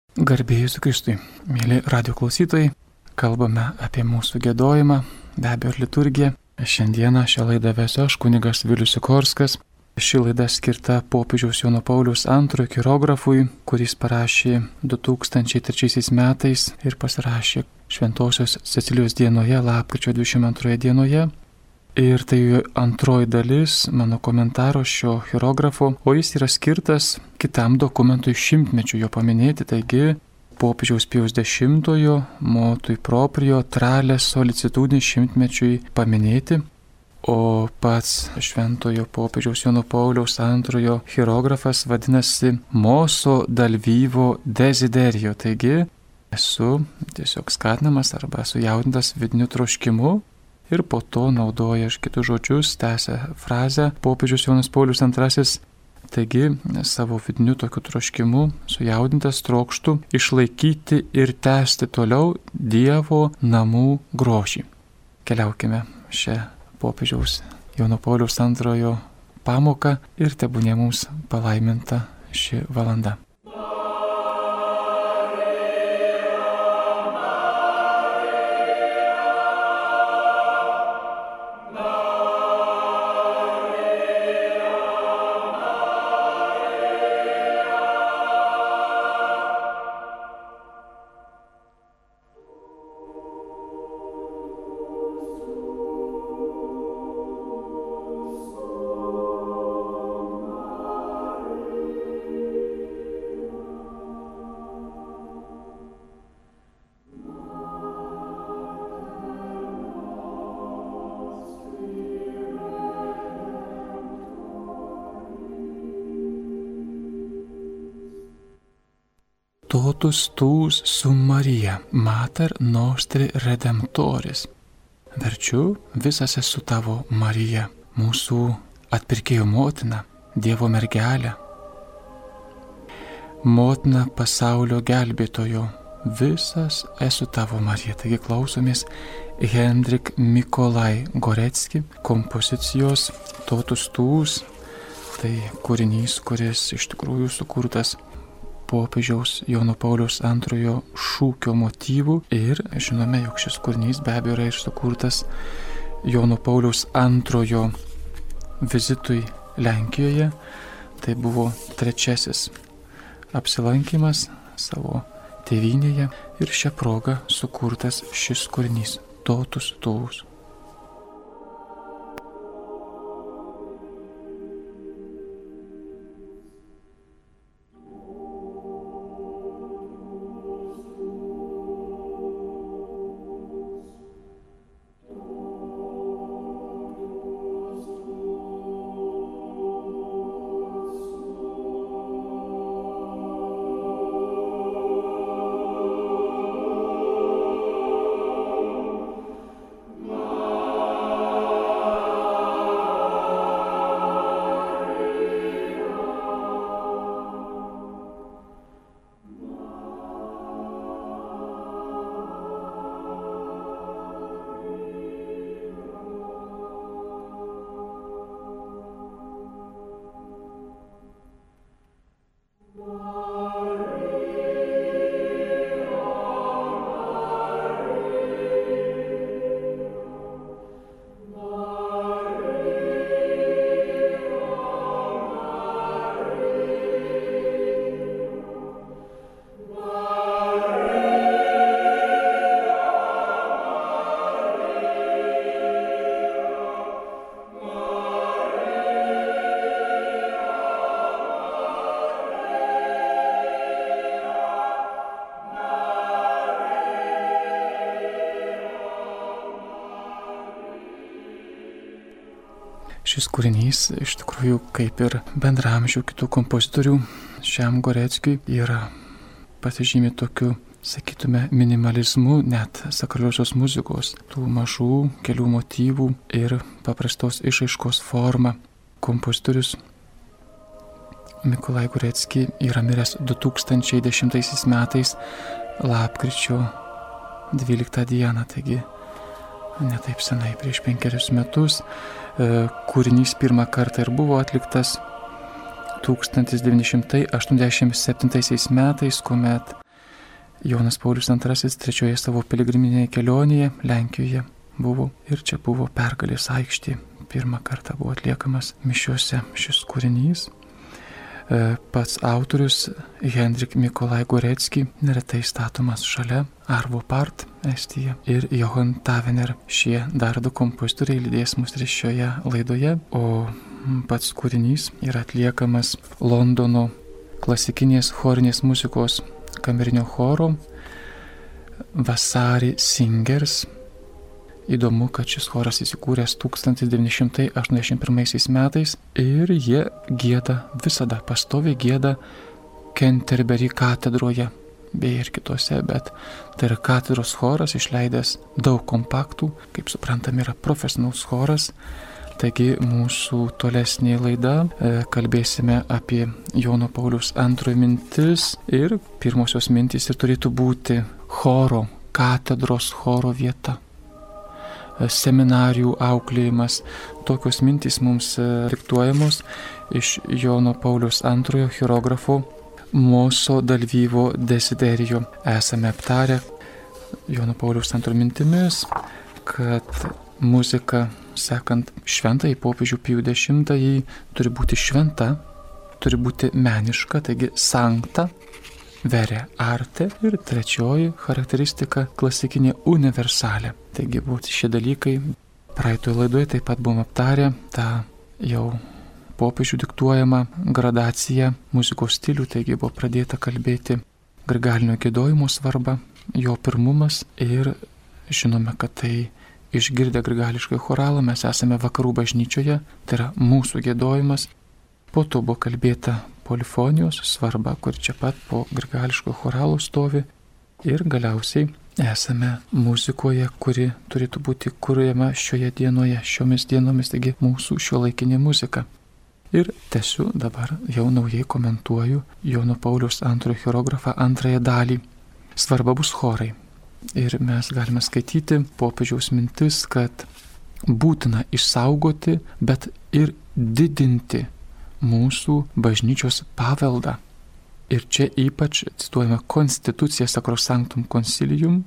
Garbė Jėzui Kristui, mėly radio klausytojai, kalbame apie mūsų giedojimą, be abejo ir liturgiją. Šiandieną šią laidą vesiu aš, kunigas Vilius Sikorskas. Ši laida skirta popiežiaus Jono Pauliaus II chirografui, kuris parašė 2003 metais ir pasirašė Šventosios Cecilijos dienoje, lapkričio 22 dienoje. Ir tai antroji dalis mano komentaro šio chirografo, o jis yra skirtas kitam dokumentui šimtmečių jo paminėti, taigi popiežiaus Pijaus X motui proprio trale solicitudini šimtmečiui paminėti, o pats šventojo popiežiaus Jono Pauliaus II chirografas vadinasi Moso dal vivo desiderio, taigi esu tiesiog skatinamas arba sujaudintas vidiniu troškimu. Ir po to naudoja kitus žodžius, tęsia frazę popiežius Jonas Paulius II. Taigi, savo vidiniu tokiu troškimu, sujaudintas trokštų išlaikyti ir tęsti toliau Dievo namų grožį. Keliaukime šią popiežiaus Jono Pauliaus II pamoką ir tebūnie mums palaiminta ši valanda. Totus tuus sum Marija, mater nostri redemptoris. Verčiu, visas esu tavo Marija, mūsų atpirkėjo motina, Dievo mergelė. Motina pasaulio gelbėtojo, visas esu tavo Marija. Taigi klausomės Hendrik Mikolai Gorecki kompozicijos Totus tuus. Tai kūrinys, kuris iš tikrųjų sukurtas popiežiaus Jono Pauliaus II šūkio motyvų ir žinome, jog šis kūrinys be abejo yra ir sukurtas Jono Pauliaus II vizitui Lenkijoje. Tai buvo trečiasis apsilankimas savo tėvynėje ir šią progą sukurtas šis kūrinys Totus tuus. Šis kūrinys iš tikrųjų kaip ir bendramžių kitų kompozitorių šiam Goreckiui yra pasižymi tokiu, sakytume, minimalizmu, net sakraliosios muzikos, tų mažų kelių motyvų ir paprastos išraiškos forma. Kompozitorius Mikolai Gorecki yra miręs 2010 metais lapkričio 12 dieną, taigi netaip senai, prieš 5 metus. Kūrinys pirmą kartą ir buvo atliktas 1987 metais, kuomet Jonas Paulius II trečioje savo piligriminėje kelionėje Lenkijoje buvo ir čia buvo Pergalės aikštė. Pirmą kartą buvo atliekamas mišiuose šis kūrinys. Pats autorius Hendrik Mikolai Gorecki neretai statomas šalia Arvo Part, Estija, ir Johan Tavener. Šie dar du kompozitoriai lydės mus ir šioje laidoje, o pats kūrinys yra atliekamas Londono klasikinės chorinės muzikos kamerinio choro Vasari Singers. Įdomu, kad šis choras įsikūręs 1981 metais ir jie gieda visada, pastoviai gieda Canterbury katedroje, beje ir kitose, bet tai yra katedros choras, išleidęs daug kompaktų, kaip suprantam, yra profesionalus choras. Taigi mūsų tolesnė laida kalbėsime apie Jono Pauliaus II mintis ir pirmosios mintys ir turėtų būti choro, katedros choro vieta. Seminarijų auklėjimas. Tokios mintys mums diktuojamos iš Jono Pauliaus II chirografo Moso Dalvyvo Desiderijo. Esame aptarę Jono Pauliaus II mintimis, kad muzika, sekant šventąjį popiežių Pijų X, turi būti šventa, turi būti meniška, taigi sancta, vere arte, ir trečioji charakteristika klasikinė universalė. Taigi būtų šie dalykai. Praeitoje laidoje taip pat buvom aptarę tą jau popiežių diktuojamą gradaciją muzikos stilių, taigi buvo pradėta kalbėti grigalinio giedojimo svarbą, jo pirmumas, ir žinome, kad tai išgirdę grigališką choralą mes esame vakarų bažnyčioje, tai yra mūsų giedojimas. Po to buvo kalbėta polifonijos svarba, kur čia pat po grigališko choralo stovi, ir galiausiai esame muzikoje, kuri turėtų būti kuriama šioje dienoje, šiomis dienomis, taigi mūsų šiuolaikinė muzika. Ir tęsiu dabar jau naujai komentuoju Jono Pauliaus II chirografą antrąją dalį. Svarba bus chorai. Ir mes galime skaityti popiežiaus mintis, kad būtina išsaugoti, bet ir didinti mūsų bažnyčios paveldą. Ir čia ypač cituojame Constitucija Sacrosanctum Concilium,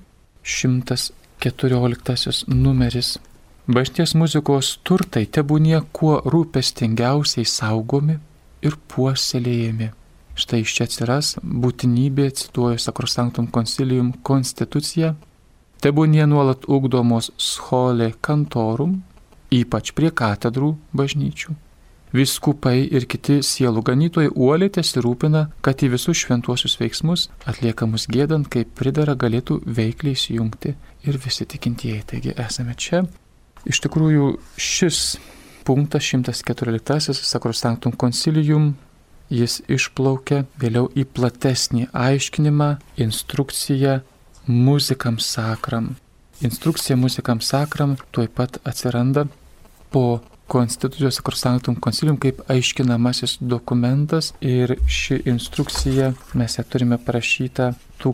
114 numeris. Bažnyčios muzikos turtai tebūnie kuo rūpestingiausiai saugomi ir puoselėjami. Štai iš čia atsiras būtinybė, cituoju Sacrosanctum Concilium Constitucija, tebūnie nuolat ugdomos scholae cantorum, ypač prie katedrų bažnyčių. Vyskupai ir kiti sielų ganytojai uoliai tesirūpina, kad į visus šventuosius veiksmus atliekamus giedant, kaip pridera, galėtų veikliai įsijungti ir visi tikintieji. Taigi esame čia. Iš tikrųjų šis punktas 114 Sacrosanctum Concilium, jis išplaukia vėliau į platesnį aiškinimą, instrukciją muzikam sacram. Instrukcija muzikam sacram tuoj pat atsiranda po Constitucijos Sacrosanctum Concilium kaip aiškinamasis dokumentas, ir ši instrukcija mes ją turime parašytą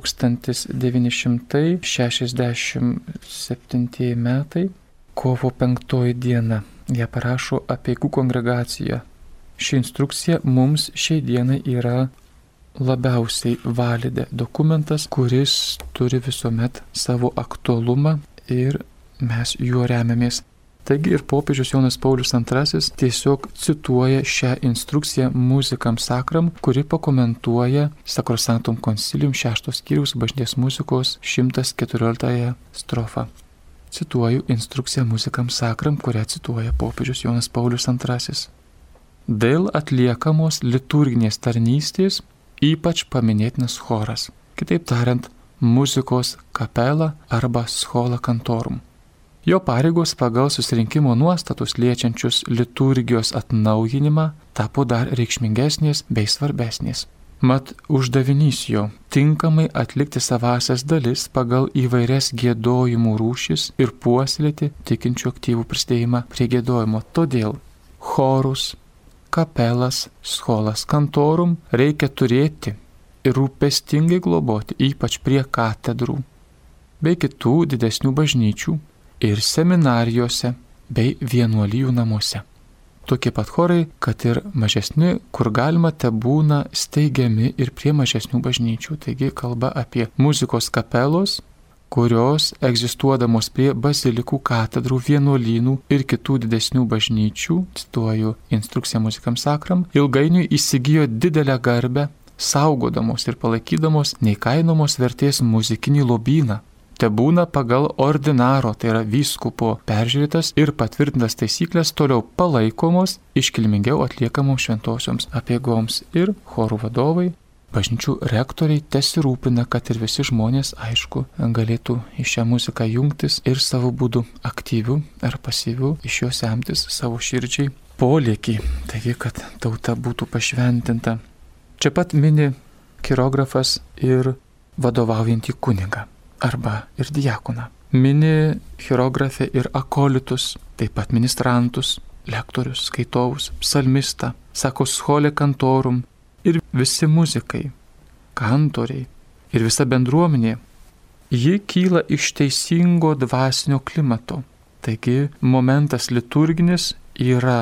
1967 metai, kovo 5 diena. Ją parašo Apeigų kongregacija. Ši instrukcija mums šiai dienai yra labiausiai valide dokumentas, kuris turi visuomet savo aktualumą ir mes juo remiamės. Taigi ir popiežius Jonas Paulius II tiesiog cituoja šią instrukciją muzikam sacram, kuri pakomentuoja Sacrosanctum Concilium 6 skyriaus bažnytinės muzikos 114 strofą. Cituoju instrukciją muzikam sacram, kurią cituoja popiežius Jonas Paulius II. Dėl atliekamos liturginės tarnystės ypač paminėtinas choras, kitaip tariant, muzikos kapela arba schola cantorum. Jo pareigos pagal susirinkimo nuostatus liečiančius liturgijos atnaujinimą tapo dar reikšmingesnės bei svarbesnės. Mat uždavinys jo tinkamai atlikti savasias dalis pagal įvairias giedojimų rūšis ir puoselėti tikinčių aktyvų prisidėjimą prie giedojimo. Todėl chorus, kapelas, scholas cantorum reikia turėti ir rūpestingai globoti, ypač prie katedrų bei kitų didesnių bažnyčių ir seminarijose bei vienuolijų namuose. tokie pat chorai, kad ir mažesni, kur galima, tebūna steigiami ir prie mažesnių bažnyčių. Taigi kalba apie muzikos kapelos, kurios egzistuodamos prie bazilikų, katedrų, vienuolynų ir kitų didesnių bažnyčių, cituoju instrukciją muzikam sakram, ilgainiui įsigijo didelę garbę, saugodamos ir palaikydamos neįkainomos vertės muzikinį lobyną. Tebūna pagal ordinaro, tai yra vyskupo peržiūrėtas ir patvirtintas taisyklės toliau palaikomos, iškilmingiau atliekamos šventosioms apeigoms ir chorų vadovai, bažnyčių rektoriai tesirūpina, kad ir visi žmonės, aišku, galėtų į šią muziką jungtis ir savo būdu aktyvių ar pasyvių iš jos semtis savo širdžiai polėkį, taigi, kad tauta būtų pašventinta. Čia pat mini chirografas ir vadovaujantį kunigą arba ir diakoną. Mini chirografė ir akolitus, taip pat ministrantus, lektorius, skaitovus, psalmistą, sako scholė kantorum ir visi muzikai, kantoriai ir visa bendruomenė. Ji kyla iš teisingo dvasinio klimato. Taigi momentas liturginis yra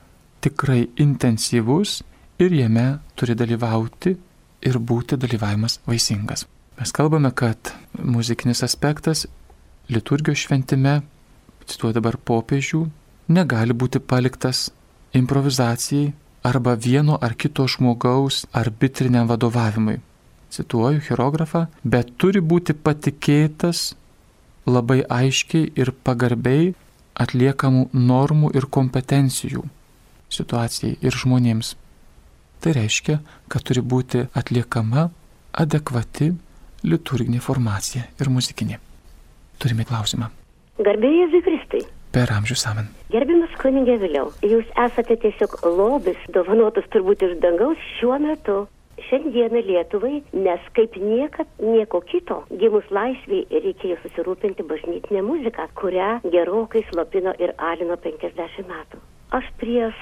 tikrai intensyvus ir jame turi dalyvauti ir būti dalyvavimas vaisingas. Mes kalbame, kad muzikinis aspektas liturgijos šventime, cituoju dabar popiežių, negali būti paliktas improvizacijai arba vieno ar kito žmogaus arbitriniam vadovavimui. Cituoju chirografą, bet turi būti patikėtas labai aiškiai ir pagarbiai atliekamų normų ir kompetencijų situacijai ir žmonėms. Tai reiškia, kad turi būti atliekama adekvati liturginė formacija ir muzikinė. Turime klausimą. Garbė Jėzui Kristui. Per amžius amen. Gerbiamas kunigė Viliau, jūs esate tiesiog lobis, dovanotas turbūt iš dangaus šiuo metu, šiandieną Lietuvai, nes kaip niekad nieko kito, gimus laisvėj reikėjo susirūpinti bažnytinę muziką, kurią gerokai slopino ir alino 50 metų. Aš prieš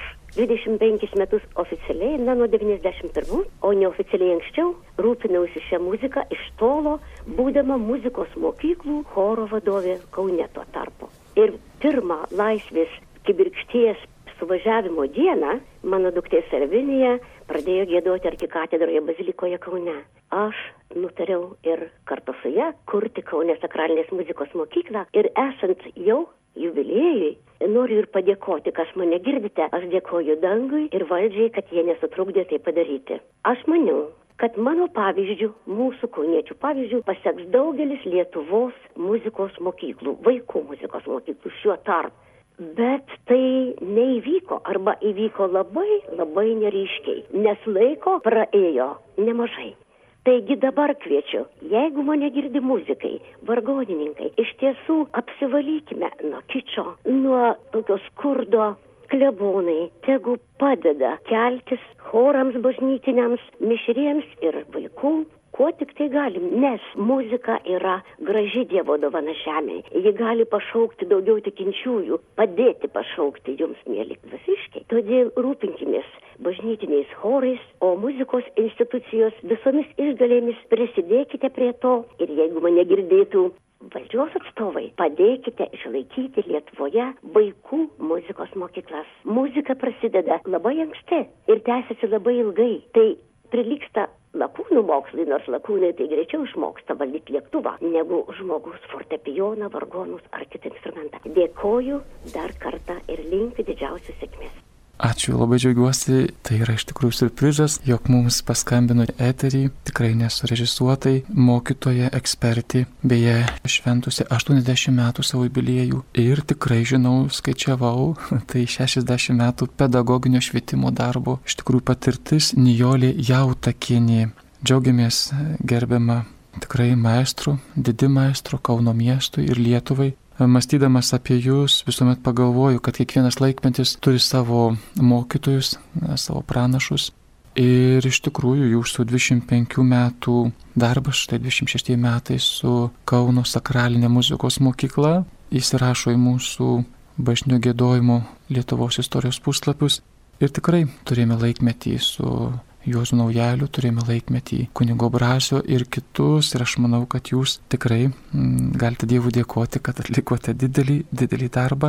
25 metus oficialiai, nuo 91, o neoficialiai anksčiau, rūpinausi šią muziką iš tolo, būdama muzikos mokyklų choro vadovė Kaune tuo tarpu. Ir pirmą laisvės kibirkšties suvažiavimo dieną mano duktė Servinija pradėjo giedoti arkikatedroje bazilikoje Kaune. Aš nutariau ir kartu su ja kurti Kaune sakralinės muzikos mokyklą ir esant jau jubiliejui, noriu ir padėkoti, kas mane girdite, aš dėkoju dangui ir valdžiai, kad jie nesutrukdė tai padaryti. Aš maniau, kad mano pavyzdžių, mūsų kauniečių pavyzdžių, paseks daugelis Lietuvos muzikos mokyklų, vaikų muzikos mokyklų šiuo tarpu. Bet tai neįvyko arba įvyko labai neryškiai, nes laiko praėjo nemažai. Taigi dabar kviečiu, jeigu mane girdi muzikai, vargonininkai, iš tiesų apsivalykime nuo kičo, nuo tokio skurdo. Klebonai tegu padeda keltis chorams bažnytiniams, mišriems ir vaikų, kuo tik tai galim, nes muzika yra graži Dievo dovana žemėje. Ji gali pašaukti daugiau tikinčiųjų, padėti pašaukti jums, mėly dvasiškiai. Todėl rūpinkimės bažnytiniais chorais, o muzikos institucijos visomis išgalėmis prisidėkite prie to. Ir jeigu mane girdėtų valdžios atstovai, padėkite išlaikyti Lietuvoje vaikų muzikos mokyklas. Muzika prasideda labai anksti ir tęsiasi labai ilgai. Tai prilygsta lakūnų mokslai, nors lakūnai tai greičiau išmoksta valdyti lėktuvą, negu žmogus fortepijoną, vargonus ar kitą instrumentą. Dėkoju dar kartą ir linkiu didžiausios sėkmės. Ačiū, labai džiaugiuosi, tai yra iš tikrųjų surprizas, jog mums paskambino eterį, tikrai nesurežisuotai, mokytoja, ekspertė, beje, šventusi 80 metų savo jubiliejų ir tikrai žinau, skaičiavau, tai 60 metų pedagoginio švietimo darbo, iš tikrųjų patirtis Nijolė Jautakienė. Džiaugiamės gerbiama tikrai maestro, didi maestro Kauno miestui ir Lietuvai. Mąstydamas apie jūs visuomet pagalvoju, kad kiekvienas laikmetis turi savo mokytojus, savo pranašus. Ir iš tikrųjų jūsų 25 metų darbas, štai 26 metai su Kauno sakralinė muzikos mokykla, įsirašo į mūsų bažnytinio giedojimo Lietuvos istorijos puslapius. Ir tikrai turėjome laikmetį su Juozu Naujaliu, turėjome laikmetį kunigo Brasio ir kitus, ir aš manau, kad jūs tikrai galite Dievui dėkoti, kad atlikote didelį darbą.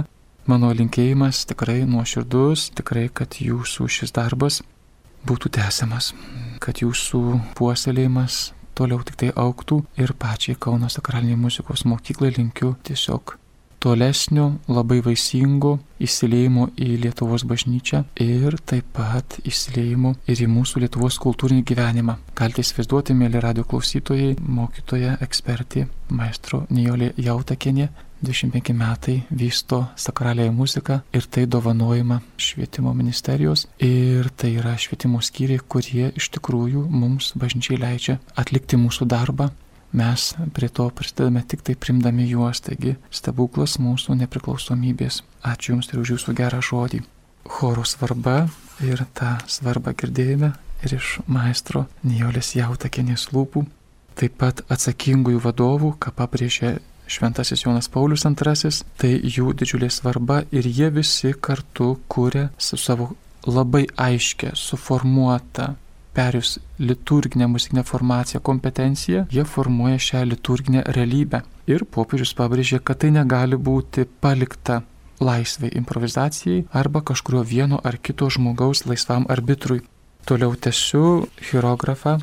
Mano linkėjimas tikrai nuoširdus, tikrai, kad jūsų šis darbas būtų tęsiamas, kad jūsų puoselėjimas toliau tik tai augtų ir pačiai Kauno sakraliniai muzikos mokyklai linkiu tiesiog tolesnio, labai vaisingo įsiliejimo į Lietuvos bažnyčią ir taip pat įsiliejimo ir į mūsų Lietuvos kultūrinį gyvenimą. Galite įsivaizduoti, mėly radio klausytojai, mokytoja, ekspertė, maestro Nijolė Jautakienė, 25 metai vysto sakraliąją muziką ir tai dovanojama švietimo ministerijos ir tai yra švietimo skyriai, kurie iš tikrųjų mums bažnyčiai leidžia atlikti mūsų darbą. Mes prie to prisidedame tik tai primdami juos, taigi stebuklas mūsų nepriklausomybės. Ačiū Jums ir už Jūsų gerą žodį. Choro svarba ir tą svarbą girdėjome ir iš maestro Nijolės Jautakienės lūpų. Taip pat atsakingųjų vadovų, ką pabrėžė Šventasis Jonas Paulius II, tai jų didžiulė svarba ir jie visi kartu kuria su savo labai aiškia, suformuota, perėjus liturginę muzikinę formaciją, kompetenciją, jie formuoja šią liturginę realybę. Ir popiežius pabrėžė, kad tai negali būti palikta laisvai improvizacijai arba kažkurio vieno ar kito žmogaus laisvam arbitrui. Toliau tęsiu chirografą,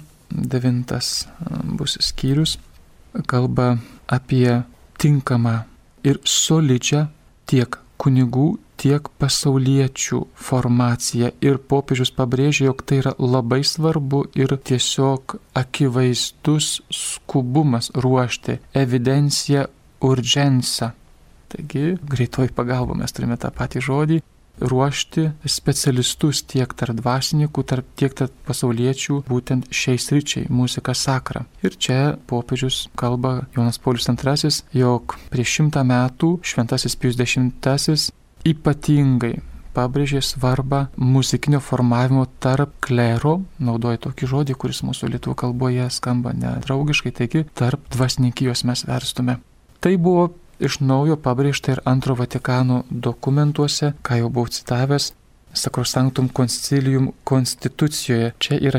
9 bus skyrius, kalba apie tinkamą ir solidžią tiek kunigų, tiek pasauliečių formaciją ir popiežius pabrėžė, jog tai yra labai svarbu ir tiesiog akivaizdus skubumas ruošti evidenciją urgenza. Taigi, greitoji pagalba, mes turime tą patį žodį, ruošti specialistus tiek tarp dvasininkų, tiek tarp pasauliečių, būtent šiais ryčiai, muzika sakra. Ir čia popiežius kalba Jonas Paulius II, jog prieš 100 metų Šventasis Pijus X ypatingai pabrėžė svarbą muzikinio formavimo tarp klero, naudoja tokį žodį, kuris mūsų lietuvių kalboje skamba nedraugiškai, taigi tarp dvasininkijos mes verstume. Tai buvo iš naujo pabrėžta ir Antro Vatikano dokumentuose, ką jau buvau citavęs, Sacrosanctum Concilium konstitucijoje. Čia yra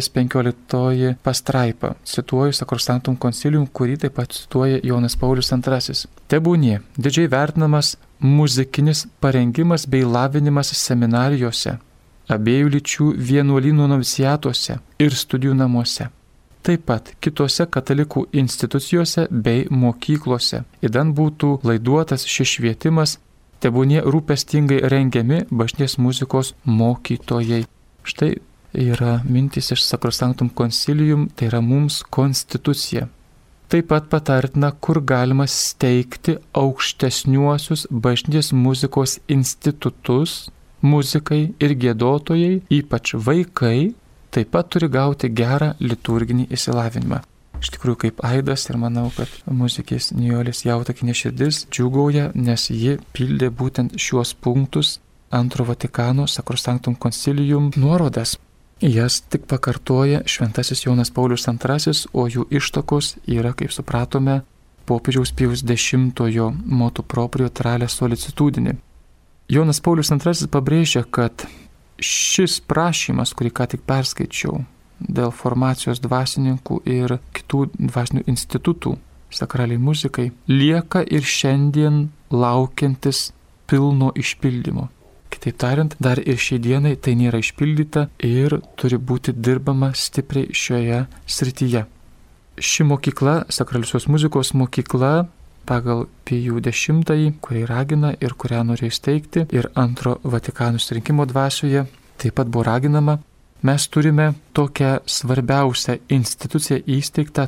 115 pastraipa. Cituoju Sacrosanctum Concilium, kurį taip pat cituoja Jonas Paulius II. Tebūnie didžiai vertinamas muzikinis parengimas bei lavinimas seminarijose, abiejų lyčių vienuolynų noviciatuose ir studijų namuose. Taip pat kitose katalikų institucijose bei mokyklose. Įdan būtų laiduotas šis švietimas, tebūnie rūpestingai rengiami bažnyčios muzikos mokytojai. Štai yra mintys iš Sacrosanctum Concilium, tai yra mums konstitucija. Taip pat patartina, kur galima steigti aukštesniuosius bažnyčios muzikos institutus, muzikai ir giedotojai, ypač vaikai, taip pat turi gauti gerą liturginį išsilavinimą. Iš tikrųjų, kaip aidas ir manau, kad muzikės Nijolės Jautakienės širdis džiūgauja, nes ji pildė būtent šiuos punktus Antro Vatikano Sacrosanctum Concilium nuorodas. Jas tik pakartoja Šventasis Jonas Paulius II, o jų ištakos yra, kaip supratome, popiežiaus Pijaus X motu proprio trale solicitudine. Jonas Paulius II pabrėžia, kad šis prašymas, kurį ką tik perskaičiau, dėl formacijos dvasininkų ir kitų dvasinių institutų sakraliai muzikai, lieka ir šiandien laukiantis pilno išpildymo. Kitaip tariant, dar ir šiai dienai tai nėra išpildyta ir turi būti dirbama stipriai šioje srityje. Ši mokykla, sakraliosios muzikos mokykla, pagal Pijų X, kurį ragina ir kurią norėjo steigti, ir Antro Vatikano susirinkimo dvasioje taip pat buvo raginama. Mes turime tokią svarbiausią instituciją įsteigtą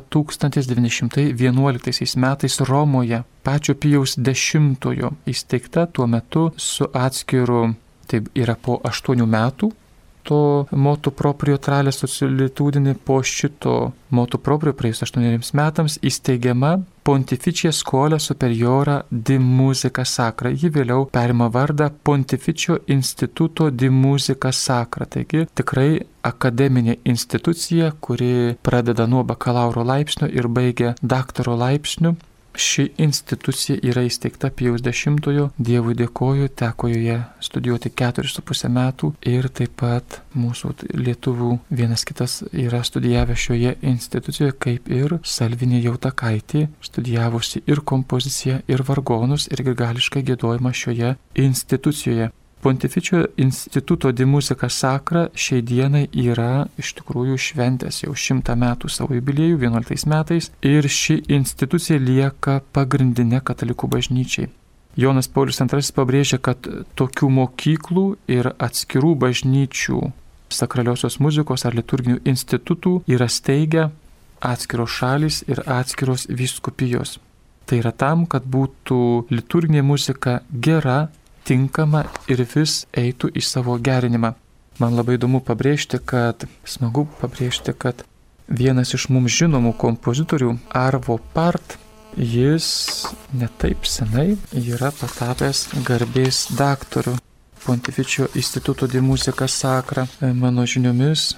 1911 metais Romoje, pačio Pijaus X įsteigta tuo metu su atskiru, taip yra po 8 metų, to motu proprio trale solicitudine, po šito motu proprio praėjus 8 metams įsteigiama Pontificia Scuola Superiora di Musica Sacra. Ji vėliau perima vardą Pontificio Instituto di Musica Sacra. Taigi tikrai akademinė institucija, kuri pradeda nuo bakalauro laipsnio ir baigia daktaro laipsniu. Ši institucija yra įsteigta Pijaus X, Dievui dėkoju, teko joje studijuoti 4,5 metų ir taip pat mūsų lietuvių vienas kitas yra studijavę šioje institucijoje, kaip ir Salvinė Jautakaitė, studijavusi ir kompoziciją, ir vargonus, ir grigališką giedojimą šioje institucijoje. Pontificio Instituto di Musica Sacra šiai dienai yra iš tikrųjų šventęs jau 100 metų savo jubiliejų 11 metais ir ši institucija lieka pagrindinė katalikų bažnyčiai. Jonas Paulius II pabrėžia, kad tokių mokyklų ir atskirų bažnyčių sakraliosios muzikos ar liturginių institutų yra steigę atskiros šalys ir atskiros vyskupijos. Tai yra tam, kad būtų liturginė muzika gera, tinkama ir vis eitų į savo gerinimą. Man labai įdomu smagu pabrėžti, kad vienas iš mums žinomų kompozitorių, Arvo Part, jis netaip senai yra patapęs garbės daktaru Pontificio Instituto di Musica Sacra. Mano žiniomis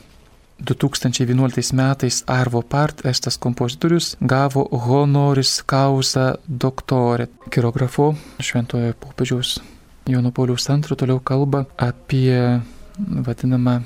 2011 metais Arvo Part, estas kompozitorius, gavo honoris causa doctore. Kirografo šventojo popiežiaus Jono Pauliaus II toliau kalba apie vadinamą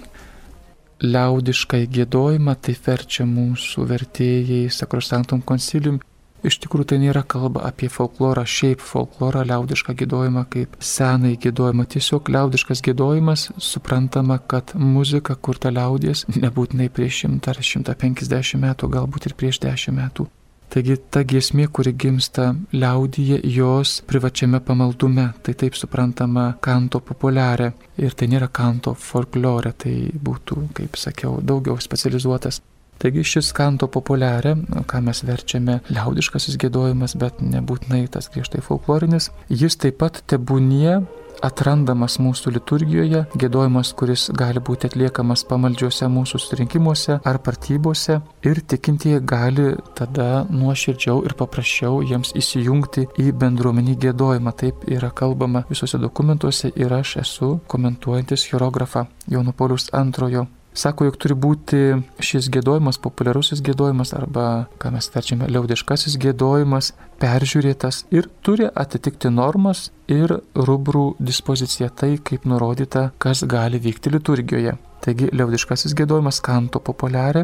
liaudišką giedojimą, tai verčia mūsų vertėjai Sacrosanctum Concilium. Iš tikrųjų tai nėra kalba apie folklorą, šiaip folklorą, liaudišką giedojimą kaip senąjį giedojimą. Tiesiog liaudiškas giedojimas, suprantama, kad muzika kurta liaudies nebūtinai prieš 100 ar 150 metų, galbūt ir prieš 10 metų. Taigi ta giesmė, kuri gimsta liaudyje, jos privačiame pamaldume, tai taip suprantama kanto populiare. Ir tai nėra kanto folklore, tai būtų, kaip sakiau, daugiau specializuotas. Taigi šis kanto populiare, ką mes verčiame liaudiškasis giedojimas, bet nebūtinai tas griežtai folklorinis, jis taip pat tebūnie atrandamas mūsų liturgijoje, giedojimas, kuris gali būti atliekamas pamaldžiuose mūsų susirinkimuose ar pratybose ir tikintieji gali tada nuoširdžiau ir paprasčiau jiems įsijungti į bendruomenį giedojimą. Taip yra kalbama visuose dokumentuose ir aš esu komentuojantis hierografą Jono Pauliaus II. Sako, jog turi būti šis giedojimas, populiarusis giedojimas arba, ką mes verčiame, liaudiškasis giedojimas, peržiūrėtas ir turi atitikti normas ir rubrų dispoziciją, tai kaip nurodyta, kas gali vykti liturgijoje. Taigi liaudiškasis giedojimas kanto populiare,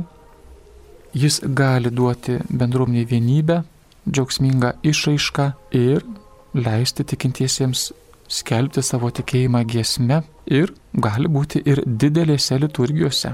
jis gali duoti bendruomeniai vienybę, džiaugsmingą išraišką ir leisti tikintiesiems skelbti savo tikėjimą giesme ir gali būti ir didelėse liturgijose.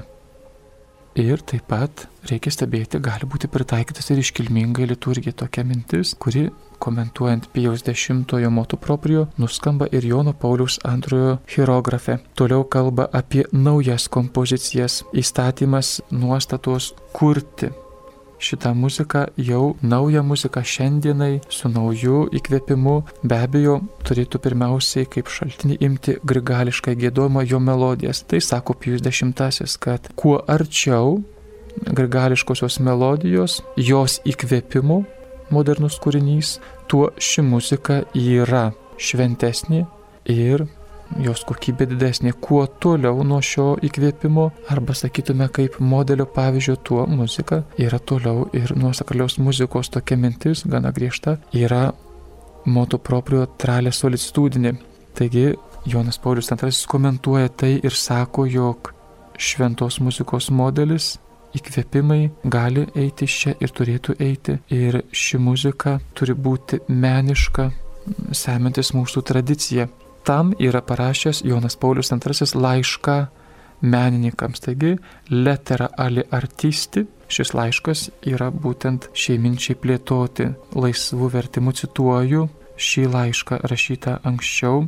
Ir taip pat reikia stebėti, gali būti pritaikytas ir iškilmingai liturgija. Tokia mintis, kuri komentuojant Pijaus X motu proprio nuskamba ir Jono Pauliaus II hierografe. Toliau kalba apie naujas kompozicijas, įstatymas, nuostatos kurti šitą muziką, jau naują muziką šiandienai su nauju įkvėpimu, be abejo, turėtų pirmiausiai kaip šaltinį imti grigališką giedojimą, jo melodijas. Tai sako Pijus X, kad kuo arčiau grigališkosios melodijos, jos įkvėpimo modernus kūrinys, tuo ši muzika yra šventesnė ir jos kokybė didesnė. Kuo toliau nuo šio įkvėpimo, arba sakytume kaip modelio pavyzdžio, tuo muzika yra toliau ir nuo sakralios muzikos. Tokia mintis, gana griežta, yra motu proprio trale solitudine. Taigi Jonas Paulius II komentuoja tai ir sako, jog šventos muzikos modelis, įkvėpimai gali eiti čia ir turėtų eiti. Ir ši muzika turi būti meniška, semiantis mūsų tradiciją. Tam yra parašęs Jonas Paulius II laišką menininkams. Taigi, Lettera agli artisti, šis laiškas yra būtent šiai minčiai plėtoti. Laisvų vertimų cituoju šį laišką rašytą anksčiau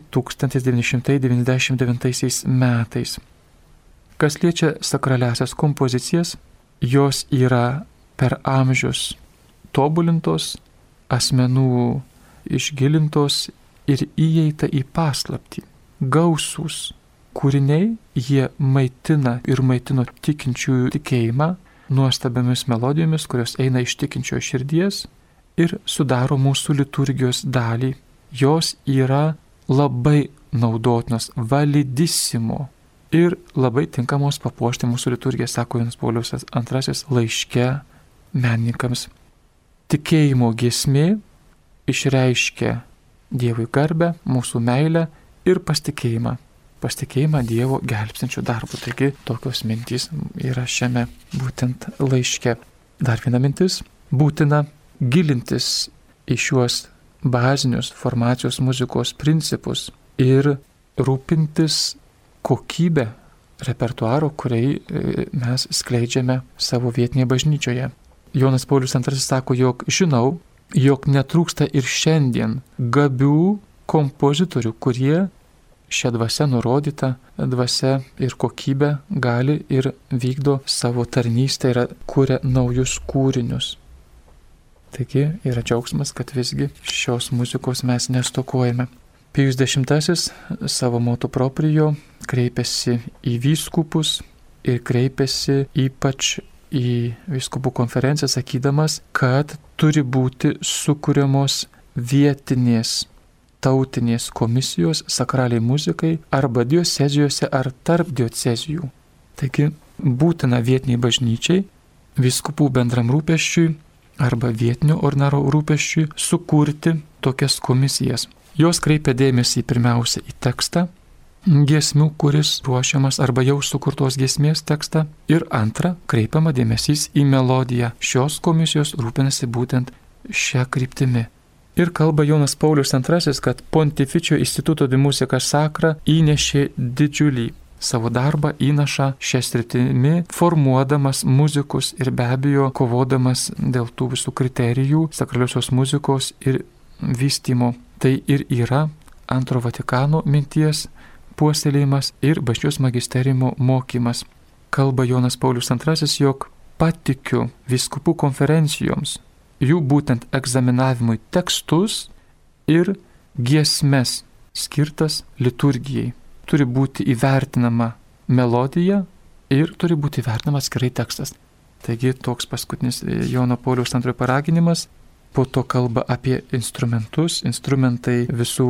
1999 metais. Kas liečia sakraliasias kompozicijas, jos yra per amžius tobulintos, asmenų išgilintos ir įeita į paslaptį. Gausūs kūriniai, jie maitina ir maitino tikinčiųjų tikėjimą nuostabiamis melodijomis, kurios eina iš tikinčio širdies ir sudaro mūsų liturgijos dalį. Jos yra labai naudotinos, validissimo ir labai tinkamos papuošti mūsų liturgiją, sako Jonas Paulius II laiške menininkams. Tikėjimo giesmė išreiškia Dievui garbę, mūsų meilę ir pasitikėjimą. Pasitikėjimą Dievo gelbstinčių darbų. Taigi tokios mintys yra šiame būtent laiške. Dar viena mintis. Būtina gilintis į šiuos bazinius formacijos muzikos principus ir rūpintis kokybę repertuaro, kuriai mes skleidžiame savo vietinėje bažnyčioje. Jonas Paulius II sako, jog žinau, jog netrūksta ir šiandien gabių kompozitorių, kurie šią dvasią nurodytą dvasią ir kokybę gali ir vykdo savo tarnystę ir kuria naujus kūrinius. Taigi yra džiaugsmas, kad visgi šios muzikos mes nestokojame. Pijus X savo motu proprio kreipėsi į vyskupus ir kreipėsi ypač į vyskupų konferenciją, sakydamas, kad turi būti sukūriamos vietinės tautinės komisijos sakraliai muzikai arba diocezijose ar tarp diocezijų. Taigi būtina vietiniai bažnyčiai, vyskupų bendram rūpesčiui arba vietinio ordinaro rūpesčiui sukurti tokias komisijas. Jos kreipia dėmesį pirmiausia į tekstą giesmių, kuris ruošiamas arba jau sukurtos giesmės tekstą, ir antra, kreipiama dėmesys į melodiją. Šios komisijos rūpinasi būtent šią kryptimį. Ir kalba Jonas Paulius II, kad Pontificio Instituto di Musica Sacra įnešė didžiulį savo darbą įnašą šią sritimi, formuodamas muzikus ir be abejo kovodamas dėl tų visų kriterijų sakraliosios muzikos ir vystymo. Tai ir yra Antro Vatikano minties puoselėjimas ir bažnyčios magisteriumo mokymas. Kalba Jonas Paulius II, jog patikiu vyskupų konferencijoms jų būtent egzaminavimui tekstus ir giesmes skirtas liturgijai. Turi būti įvertinama melodija ir turi būti įvertinamas atskirai tekstas. Taigi toks paskutinis Jono Pauliaus II paraginimas. Po to kalba apie instrumentus. Instrumentai visų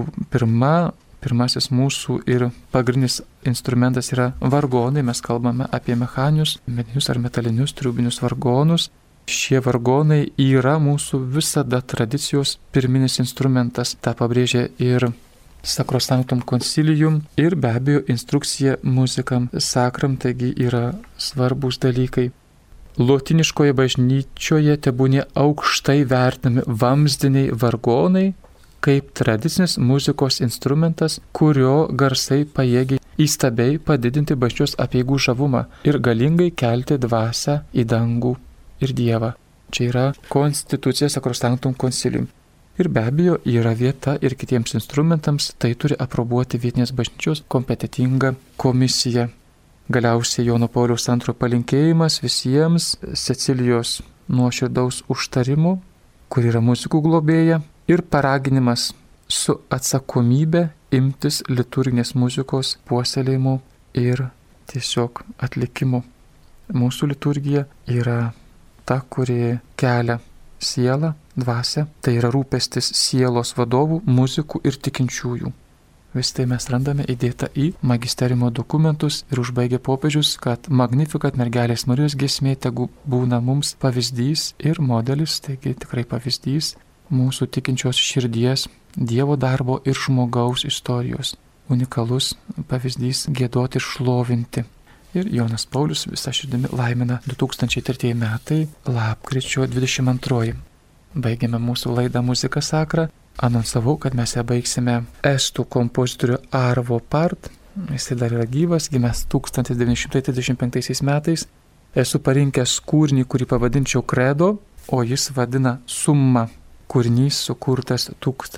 pirmasis mūsų ir pagrindinis instrumentas yra vargonai. Mes kalbame apie mechaninius, medinius ar metalinius triūbinius vargonus. Šie vargonai yra mūsų visada tradicijos pirminis instrumentas. Ta pabrėžia ir Sacrosanctum Concilium ir be abejo instrukcija muzikam sakram, taigi yra svarbus dalykai. Lotyniškoje bažnyčioje tebūnie aukštai vertinami vamzdiniai vargonai kaip tradicinis muzikos instrumentas, kurio garsai pajėgia įstabiai padidinti bažnyčios apeigų žavumą ir galingai kelti dvasią į dangų ir Dievą. Čia yra konstitucija Sacrosanctum Concilium. Ir be abejo yra vieta ir kitiems instrumentams, tai turi aprobuoti vietinės bažnyčios kompetitinga komisija. Galiausiai Jono Pauliaus II palinkėjimas visiems Cecilijos nuoširdaus užtarimo, kur yra muzikų globėja, ir paraginimas su atsakomybė imtis liturginės muzikos puoselėjimo ir tiesiog atlikimo. Mūsų liturgija yra ta, kuri kelia sielą, dvasią, tai yra rūpestis sielos vadovų, muzikų ir tikinčiųjų. Vis tai mes randame įdėta į magisteriumo dokumentus ir užbaigia popiežius, kad Magnificat mergelės Marijos giesmė tegu būna mums pavyzdys ir modelis, taigi tikrai pavyzdys mūsų tikinčios širdies, Dievo darbo ir žmogaus istorijos. Unikalus pavyzdys giedoti ir šlovinti. Ir Jonas Paulius visą širdimi laimina 2003 metai, lapkričio 22. Baigėme mūsų laidą Muzika Sacra. Anonsavau, kad mes ją baigsime estų kompozitorių Arvo Part. Jisai dar yra gyvas, gimęs 1935 metais. Esu parinkęs kūrinį, kurį pavadinčiau Credo, o jis vadina Summa. Kūrinys sukurtas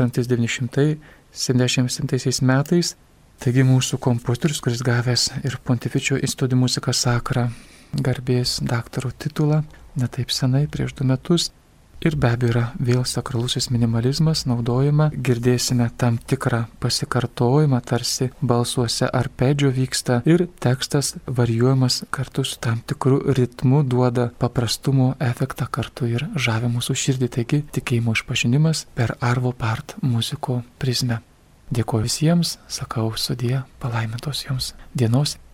1977 metais. Taigi mūsų kompozitorius, kuris gavęs ir Pontificio Instituto di Musica Sacra garbės daktaro titulą, netaip senai, prieš 2 metus. Ir be abejo yra vėl sakralusis minimalizmas naudojama, girdėsime tam tikrą pasikartojimą, tarsi balsuose arpedžio vyksta ir tekstas varijuojamas kartu su tam tikru ritmu, duoda paprastumo efektą kartu ir žavi mūsų širdį, taigi tikėjimo išpažinimas per Arvo Part muziko prizmę. Dėkuoju visiems, sakau sudie, palaimintos jums dienos.